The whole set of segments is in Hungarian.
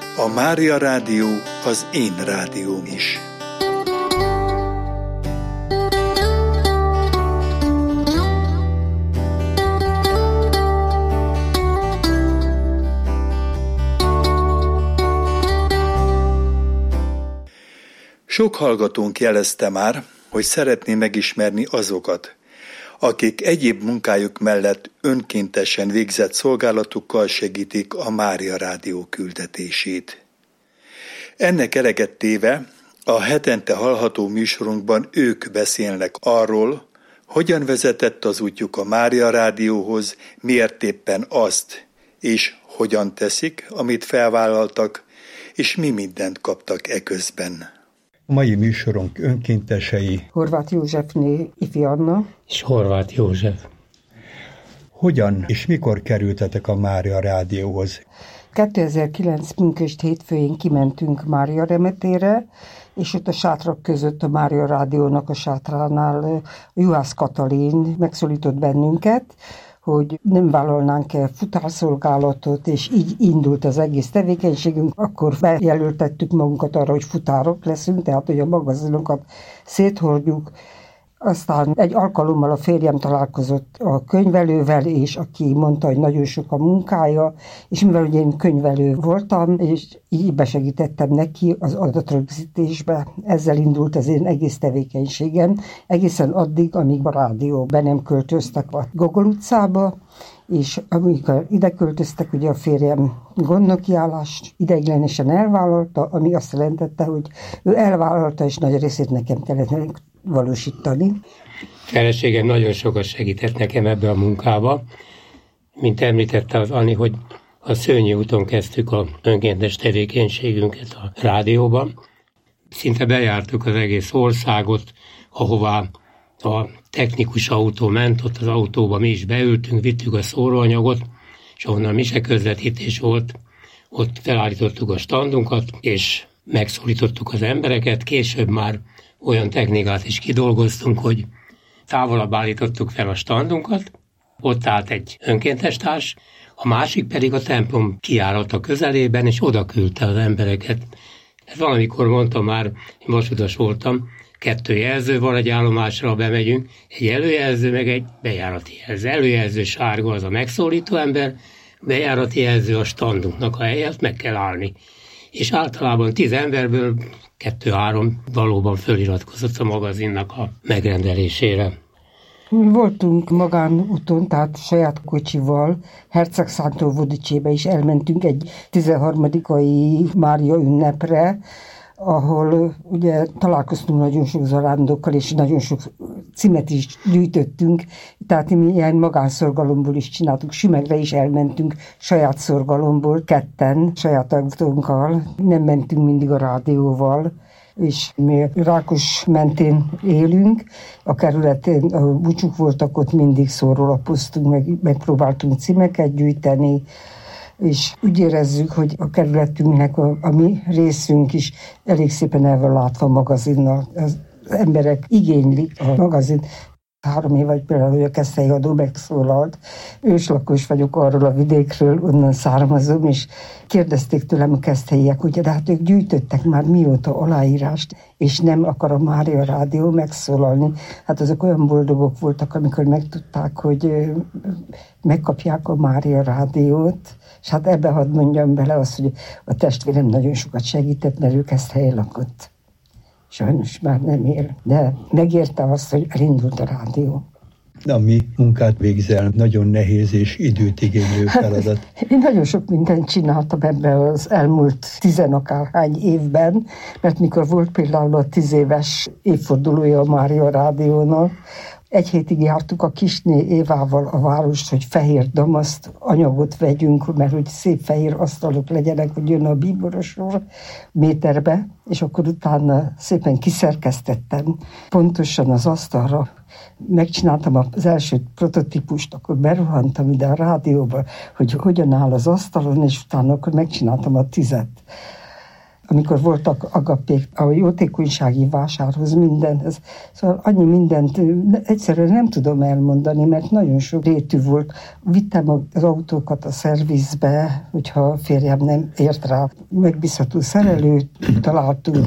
A Mária Rádió az én rádióm is. Sok hallgatónk jelezte már, hogy szeretné megismerni azokat, akik egyéb munkájuk mellett önkéntesen végzett szolgálatukkal segítik a Mária Rádió küldetését. Ennek eleget téve a hetente hallható műsorunkban ők beszélnek arról, hogyan vezetett az útjuk a Mária Rádióhoz, miért éppen azt, és hogyan teszik, amit felvállaltak, és mi mindent kaptak eközben. A mai műsorunk önkéntesei Horváth Józsefné Ifi Anna és Horváth József. Hogyan és mikor kerültetek a Mária Rádióhoz? 2009 pünkösd hétfőjén kimentünk Mária Remetére, és ott a sátrak között a Mária Rádiónak a sátránál Juhász Katalin megszólított bennünket, hogy nem vállalnánk-e futárszolgálatot, és így indult az egész tevékenységünk. Akkor bejelöltettük magunkat arra, hogy futárok leszünk, tehát hogy a magazinokat széthordjuk. Aztán egy alkalommal a férjem találkozott a könyvelővel, és aki mondta, hogy nagyon sok a munkája, és mivel ugye én könyvelő voltam, és így besegítettem neki az adatrögzítésbe. Ezzel indult az én egész tevékenységem, egészen addig, amíg a rádió be nem költöztek a Gogol utcába, és amikor ide költöztek, ugye a férjem gondnokiállást ideiglenesen elvállalta, ami azt jelentette, hogy ő elvállalta, és nagy részét nekem kellett valósítani. Feleségem nagyon sokat segített nekem ebbe a munkába. Mint említette az Ani, hogy a Szőnyi úton kezdtük az önkéntes tevékenységünket a rádióban. Szinte bejártuk az egész országot, ahová a technikus autó ment, ott az autóba mi is beültünk, vittük a szóróanyagot, és ahonnan mise közvetítés volt, ott felállítottuk a standunkat, és megszólítottuk az embereket. Később már olyan technikát is kidolgoztunk, hogy távolabb állítottuk fel a standunkat, ott állt egy önkéntes társ, a másik pedig a templom kijárata közelében, és oda küldte az embereket. Ez valamikor mondtam már, én vasutas voltam, 2 jelző van egy állomásra, bemegyünk, egy előjelző, meg egy bejárati jelző. Előjelző sárga az a megszólító ember, bejárati jelző a standunknak a helyet, meg kell állni. És általában 10 emberből 2-3 valóban föliratkozott a magazinnak a megrendelésére. Voltunk magánúton, tehát saját kocsival, Hercegszántó Vodicsébe is elmentünk egy 13. Mária ünnepre, ahol ugye találkoztunk nagyon sok zarándokkal, és nagyon sok címet is gyűjtöttünk, tehát mi ilyen magánszorgalomból is csináltuk, Sümegre is elmentünk saját szorgalomból, 2 saját autónkkal, nem mentünk mindig a rádióval, és mi Rákos mentén élünk, a kerületén, ahol búcsúk voltak, ott mindig szórólapoztunk, megpróbáltunk címeket gyűjteni, és úgy érezzük, hogy a kerületünknek a mi részünk is elég szépen el van látva a magazinnal. Az emberek igénylik a magazin. 3 év vagy például, hogy a Keszthelyi Hadó megszólalt. Őslakos vagyok arról a vidékről, onnan származom, és kérdezték tőlem a keszthelyiek, hogy de hát ők gyűjtöttek már mióta aláírást, és nem akar a Mária Rádió megszólalni. Hát azok olyan boldogok voltak, amikor megtudták, hogy megkapják a Mária Rádiót, és hát ebbe hadd mondjam bele azt, hogy a testvérem nagyon sokat segített, mert ő Keszthelyen lakott. Sajnos már nem él, de megérte azt, hogy elindult a rádió. A mi munkát végzel, nagyon nehéz és időt igénylő feladat. Én nagyon sok mindent csináltam ebben az elmúlt 10-akárhány évben, mert mikor volt például a 10 éves évfordulója a Mária Rádiónak, 1 hétig jártuk a Kisné Évával a várost, hogy fehér damaszt anyagot vegyünk, mert hogy szép fehér asztalok legyenek, hogy jön a bíborosor méterbe, és akkor utána szépen kiszerkesztettem pontosan az asztalra. Megcsináltam az első prototípust, akkor beruhantam ide a rádióba, hogy hogyan áll az asztalon, és utána akkor megcsináltam a 10. amikor voltak agapék, a jótékonysági vásárhoz, mindenhez. Szóval annyi mindent egyszerűen nem tudom elmondani, mert nagyon sok rétű volt. Vittem az autókat a szervizbe, hogyha férjem nem ért rá. Megbízható szerelőt találtunk.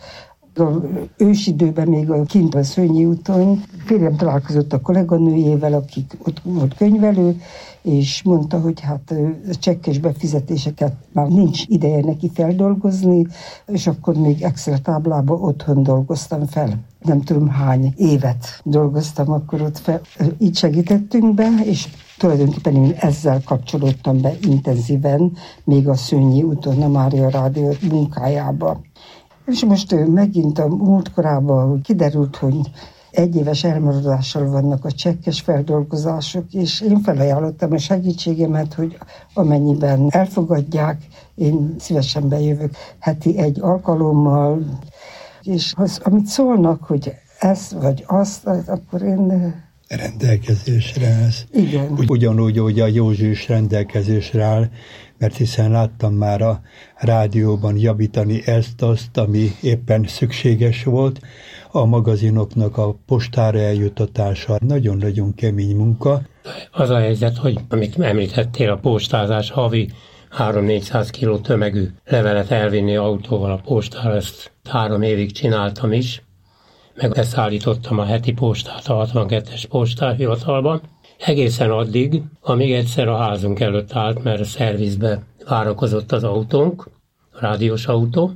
Ősidőben még kint a Szőnyi úton férjem találkozott a kolléganőjével, akik ott volt könyvelő, és mondta, hogy hát csekkes befizetéseket már nincs ideje neki feldolgozni, és akkor még Excel táblába otthon dolgoztam fel. Nem tudom hány évet dolgoztam akkor ott fel. Így segítettünk be, és tulajdonképpen én ezzel kapcsolódtam be intenzíven, még a Szőnyi úton, a Mária Rádió munkájába. És most megint a múltkorában kiderült, hogy egyéves elmaradással vannak a csekkes feldolgozások, és én felajánlottam a segítségemet, hogy amennyiben elfogadják, én szívesen bejövök heti egy alkalommal, és amit szólnak, hogy ezt vagy azt, akkor én rendelkezésre állsz. Igen. Ugyanúgy, hogy a Józsi is rendelkezésre áll, mert hiszen láttam már a rádióban javítani ezt-azt, ami éppen szükséges volt. A magazinoknak a postára eljutatása nagyon-nagyon kemény munka. Az a helyzet, hogy amit említettél, a postázás, havi 3-400 kiló tömegű levelet elvinni autóval a postára, ezt 3 évig csináltam is, meg beszállítottam a heti postát a 62-es postáhivatalban, egészen addig, amíg egyszer a házunk előtt állt, mert a szervizbe várakozott az autónk, a rádiós autó,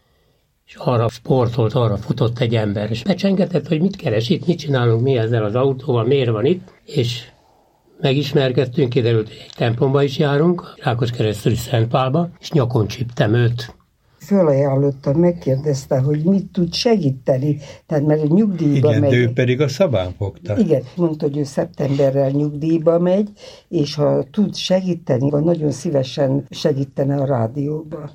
és arra sportolt, arra futott egy ember, és becsengetett, hogy mit keres itt, mit csinálunk mi ezzel az autóval, miért van itt, és megismerkedtünk, kiderült, hogy egy templomba is járunk, Rákoskeresztúri Szentpálba, és nyakon csíptem őt. Fölajánlottam, megkérdezte, hogy mit tud segíteni, tehát mert a nyugdíjba megy. Igen, ő pedig a szabán fogta. Igen, mondta, hogy ő szeptemberrel nyugdíjba megy, és ha tud segíteni, nagyon szívesen segítene a rádióba.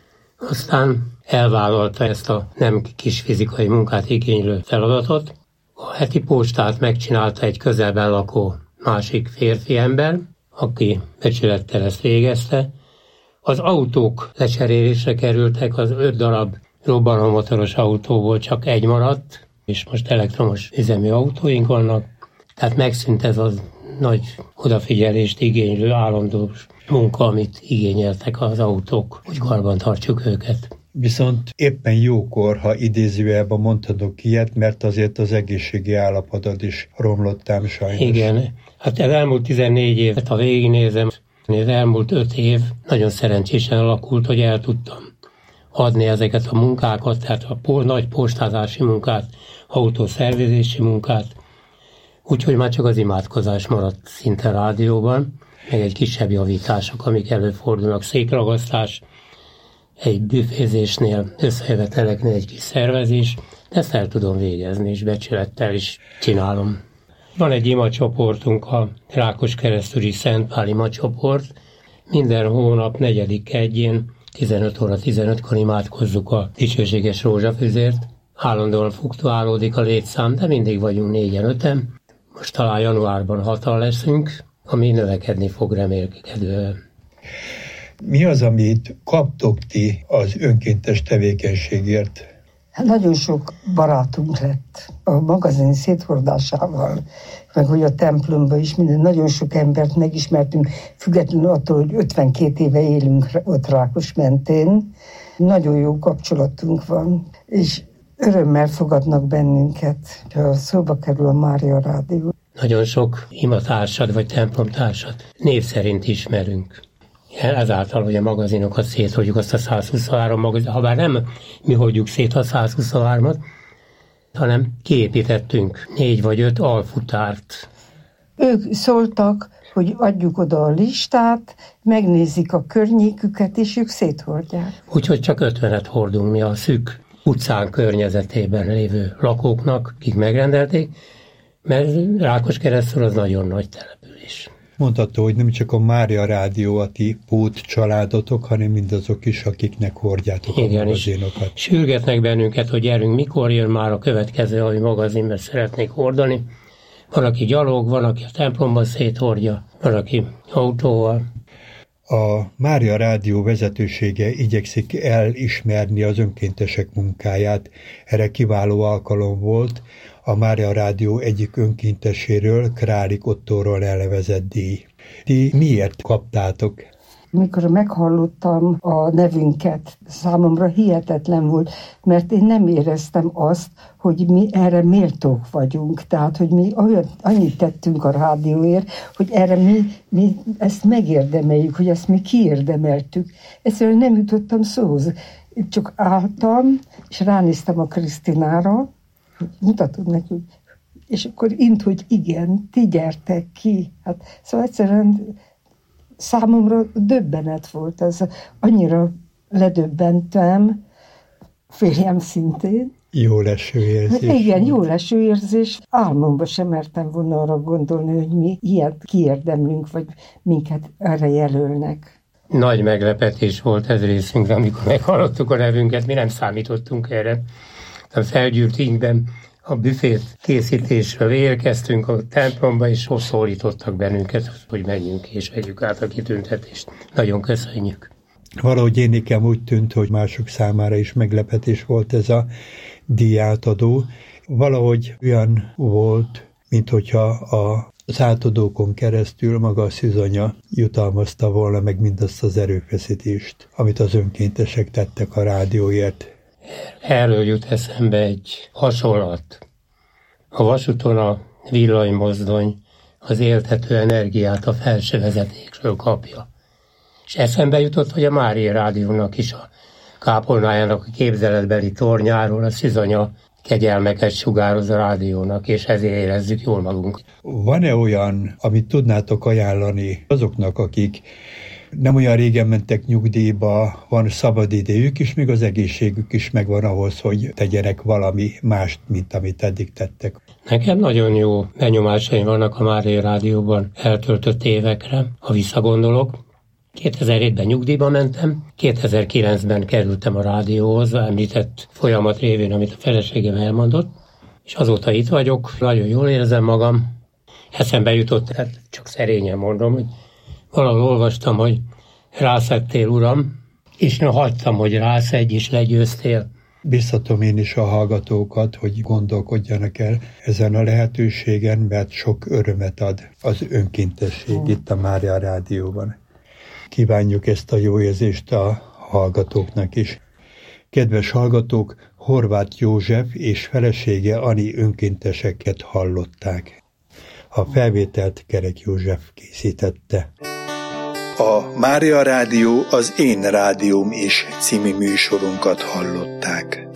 Aztán elvállalta ezt a nem kis fizikai munkát igénylő feladatot. A heti postát megcsinálta egy közelben lakó másik férfi ember, aki becsülettel ezt végezte. Az autók lecserélésre kerültek, az 5 darab robbanómotoros autóból csak egy maradt, és most elektromos üzemű autóink vannak. Tehát megszűnt ez a nagy odafigyelést igénylő állandó munka, amit igényeltek az autók, hogy karban tartsuk őket. Viszont éppen jókor, ha idézőjelben mondhatok ilyet, mert azért az egészségi állapotod is romlottám sajnos. Igen, hát az elmúlt 14 évet, ha végignézem, az elmúlt 5 év nagyon szerencsésen alakult, hogy el tudtam adni ezeket a munkákat, tehát a nagy postázási munkát, autószervezési munkát, úgyhogy már csak az imádkozás maradt szinte rádióban, meg egy kisebb javítások, amik előfordulnak, székragasztás, egy büfézésnél, összejöveteleknél egy kis szervezés, ezt el tudom végezni, és becsülettel is csinálom. Van egy imacsoportunk, a Rákoskeresztúri Szentpál imacsoport. Minden hónap 4-én 15 óra 15-kor imádkozzuk a dicsőséges rózsafüzért. Állandóan fluktuálódik a létszám, de mindig vagyunk 4-5-en. Most talán januárban 6-an leszünk, ami növekedni fog remélkedően. Mi az, amit kaptok ti az önkéntes tevékenységért? Nagyon sok barátunk lett a magazin széthordásával, meg hogy a templomban is minden, nagyon sok embert megismertünk, függetlenül attól, hogy 52 éve élünk ott Rákos mentén. Nagyon jó kapcsolatunk van, és örömmel fogadnak bennünket, ha szóba kerül a Mária Rádió. Nagyon sok imatársad vagy templomtársad név szerint ismerünk. Ezáltal, hogy a magazinokat széthordjuk, azt a 123 magazin, ha bár nem mi hordjuk szét a 123-at, hanem kiépítettünk 4 vagy 5 alfutárt. Ők szóltak, hogy adjuk oda a listát, megnézik a környéküket, és ők széthordják. Úgyhogy csak 50-et hordunk mi a szűk utcán környezetében lévő lakóknak, akik megrendelték, mert Rákoskeresztúr az nagyon nagy település. Mondható, hogy nem csak a Mária Rádió a ti pót családotok, hanem mindazok is, akiknek hordjátok a magazinokat. Sürgetnek bennünket, hogy gyerünk, mikor jön már a következő havi magazin, mert szeretnék hordani. Van, aki gyalog, van, aki a templomban széthordja, van, aki autóval. A Mária Rádió vezetősége igyekszik elismerni az önkéntesek munkáját. Erre kiváló alkalom volt a Mária Rádió egyik önkénteséről, Králik Ottóról elnevezett díj. Ti miért kaptátok? Mikor meghallottam a nevünket, számomra hihetetlen volt, mert én nem éreztem azt, hogy mi erre méltók vagyunk. Tehát, hogy mi annyit tettünk a rádióért, hogy erre mi ezt megérdemeljük, hogy ezt mi kiérdemeltük. Egyszerűen nem jutottam szóhoz. Csak álltam, és ránéztem a Krisztinára, hogy mutatod neki, és akkor hogy igen, ti gyertek ki. Hát, szóval egyszerűen számomra döbbenet volt ez. Annyira ledöbbentem, férjem szintén. Jó leső érzés. Igen, jó leső érzés. Álmomba sem mertem volna arra gondolni, hogy mi ilyet kiérdemlünk, vagy minket erre jelölnek. Nagy meglepetés volt ez részünkre, amikor meghallottuk a nevünket, mi nem számítottunk erre. A felgyűrt ingben a büfét készítésről érkeztünk a templomba, és szólítottak bennünket, hogy menjünk és vegyük át a kitüntetést. Nagyon köszönjük. Valahogy én nekem úgy tűnt, hogy mások számára is meglepetés volt ez a díjátadó. Valahogy olyan volt, mint hogyha az átadókon keresztül maga a szűzanya jutalmazta volna meg mindazt az erőfeszítést, amit az önkéntesek tettek a rádióért. Erről jut eszembe egy hasonlat. A vasúton a villanymozdony az éltető energiát a felső vezetékről kapja. És eszembe jutott, hogy a Mária Rádiónak is a kápolnájának a képzeletbeli tornyáról a szűzanya kegyelmeket sugároz a rádiónak, és ezért érezzük jól magunk. Van-e olyan, amit tudnátok ajánlani azoknak, akik nem olyan régen mentek nyugdíjba, van szabad idejük is, még az egészségük is megvan ahhoz, hogy tegyenek valami mást, mint amit eddig tettek? Nekem nagyon jó benyomásaim vannak a Mária Rádióban eltöltött évekre, ha visszagondolok. 2007-ben nyugdíjba mentem, 2009-ben kerültem a rádióhoz, említett folyamat révén, amit a feleségem elmondott, és azóta itt vagyok, nagyon jól érzem magam. Eszembe jutott, hát csak szerényen mondom, hogy valahol olvastam, hogy rászedtél, uram, és hagytam, hogy rászedj, és legyőztél. Biztatom én is a hallgatókat, hogy gondolkodjanak el ezen a lehetőségen, mert sok örömet ad az önkéntesség itt a Mária Rádióban. Kívánjuk ezt a jó érzést a hallgatóknak is. Kedves hallgatók, Horváth József és felesége Ani önkénteseket hallották. A felvételt Kerek József készítette. A Mária Rádió az Én Rádióm is című műsorunkat hallották.